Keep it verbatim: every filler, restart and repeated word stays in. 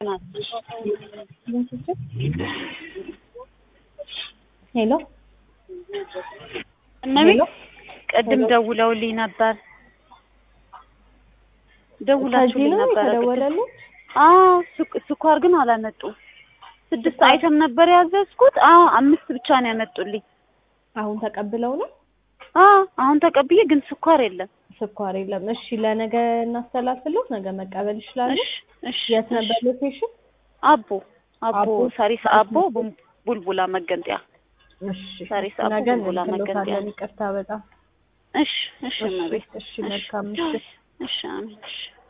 ሄሎ እነቤ ቀድም ደውለውልኝ ነበር ደውላችሁልኝ ነበር ተደወለልኝ አዎ ስኳር ግን አላመጡም ስድስት አይተም ነበር ያዘዝኩት አዎ አምስት ብቻ ነው ያመጡልኝ አሁን ተቀብለው ነው አዎ አሁን ተቀብዬ ግን ስኳር የለም ስኳር የለም እሺ ለነገ እናስተላልፍልህ ነገ መቀበል ይችላል እሺ እሺ የት ነበር ሎኬሽን አቦ አቦ ሳሪስ አቦ ቡልቡላ መገንጠያ እሺ ሳሪስ አቦ ቡልቡላ መገንጠያ ይቅርታ በጣም እሺ እሺ እሺ መልካም እሺ እሺ አሜን እሺ